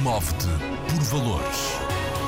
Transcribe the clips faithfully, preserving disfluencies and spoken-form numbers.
Move-te por valores.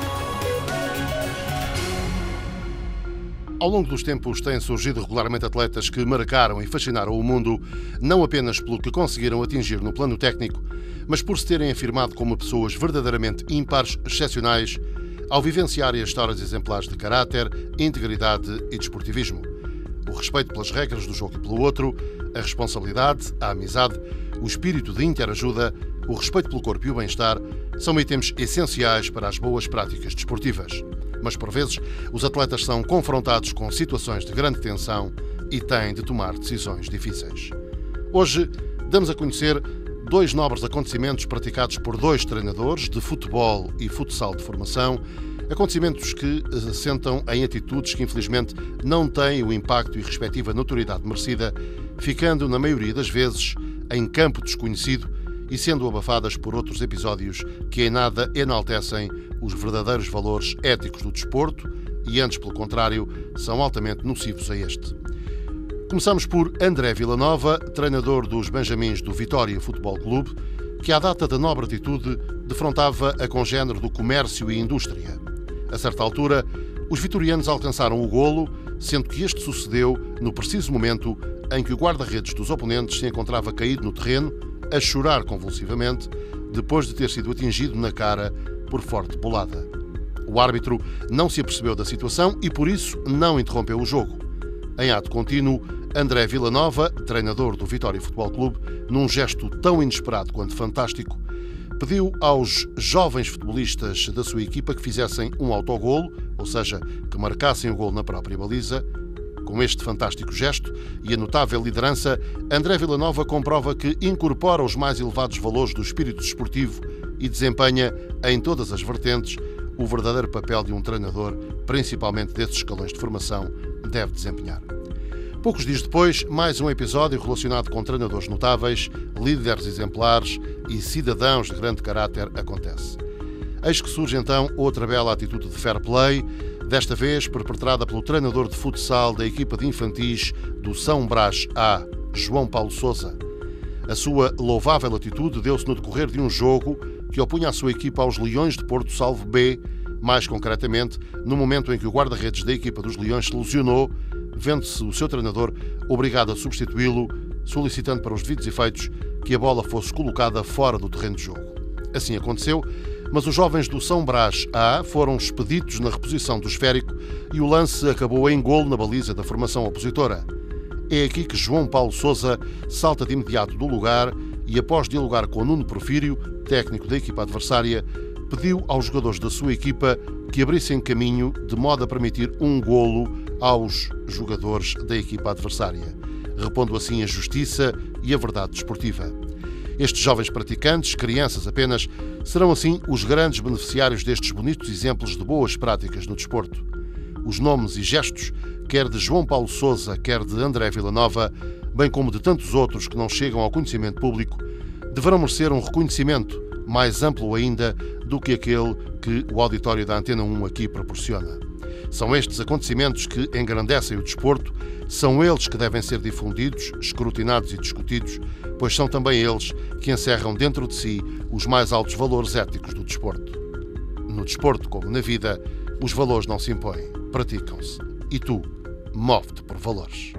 Ao longo dos tempos têm surgido regularmente atletas que marcaram e fascinaram o mundo, não apenas pelo que conseguiram atingir no plano técnico, mas por se terem afirmado como pessoas verdadeiramente ímpares, excepcionais, ao vivenciarem as histórias exemplares de caráter, integridade e desportivismo. O respeito pelas regras do jogo e pelo outro, a responsabilidade, a amizade, o espírito de interajuda, o respeito pelo corpo e o bem-estar são itens essenciais para as boas práticas desportivas. Mas, por vezes, os atletas são confrontados com situações de grande tensão e têm de tomar decisões difíceis. Hoje, damos a conhecer dois nobres acontecimentos praticados por dois treinadores de futebol e futsal de formação, acontecimentos que assentam em atitudes que, infelizmente, não têm o impacto e respectiva notoriedade merecida, ficando, na maioria das vezes, em campo desconhecido e sendo abafadas por outros episódios que em nada enaltecem os verdadeiros valores éticos do desporto e, antes pelo contrário, são altamente nocivos a este. Começamos por André Villanova, treinador dos Benjamins do Vitória Futebol Clube, que à data da nobre atitude defrontava a congénere do comércio e indústria. A certa altura, os vitorianos alcançaram o golo, sendo que este sucedeu no preciso momento em que o guarda-redes dos oponentes se encontrava caído no terreno, a chorar convulsivamente, depois de ter sido atingido na cara por forte bolada. O árbitro não se apercebeu da situação e, por isso, não interrompeu o jogo. Em ato contínuo, André Villanova, treinador do Vitória Futebol Clube, num gesto tão inesperado quanto fantástico, pediu aos jovens futebolistas da sua equipa que fizessem um autogolo, ou seja, que marcassem o golo na própria baliza. Com este fantástico gesto e a notável liderança, André Villanova comprova que incorpora os mais elevados valores do espírito desportivo e desempenha, em todas as vertentes, o verdadeiro papel de um treinador, principalmente desses escalões de formação, deve desempenhar. Poucos dias depois, mais um episódio relacionado com treinadores notáveis, líderes exemplares e cidadãos de grande caráter acontece. Eis que surge então outra bela atitude de fair play, desta vez perpetrada pelo treinador de futsal da equipa de infantis do São Brás A, João Paulo Sousa. A sua louvável atitude deu-se no decorrer de um jogo que opunha a sua equipa aos Leões de Porto Salvo B, mais concretamente no momento em que o guarda-redes da equipa dos Leões se lesionou, vendo-se o seu treinador obrigado a substituí-lo, solicitando para os devidos efeitos que a bola fosse colocada fora do terreno de jogo. Assim aconteceu, mas os jovens do São Brás A foram expedidos na reposição do esférico e o lance acabou em golo na baliza da formação opositora. É aqui que João Paulo Sousa salta de imediato do lugar e, após dialogar com Nuno Porfírio, técnico da equipa adversária, pediu aos jogadores da sua equipa que abrissem caminho de modo a permitir um golo aos jogadores da equipa adversária, repondo assim a justiça e a verdade desportiva. Estes jovens praticantes, crianças apenas, serão assim os grandes beneficiários destes bonitos exemplos de boas práticas no desporto. Os nomes e gestos, quer de João Paulo Sousa, quer de André Villanova, bem como de tantos outros que não chegam ao conhecimento público, deverão merecer um reconhecimento mais amplo ainda do que aquele que o auditório da Antena um aqui proporciona. São estes acontecimentos que engrandecem o desporto, são eles que devem ser difundidos, escrutinados e discutidos, pois são também eles que encerram dentro de si os mais altos valores éticos do desporto. No desporto, como na vida, os valores não se impõem, praticam-se. E tu, move-te por valores.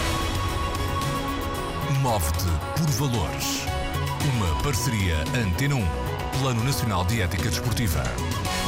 Move-te por valores. Uma parceria Antena um, Plano Nacional de Ética Desportiva.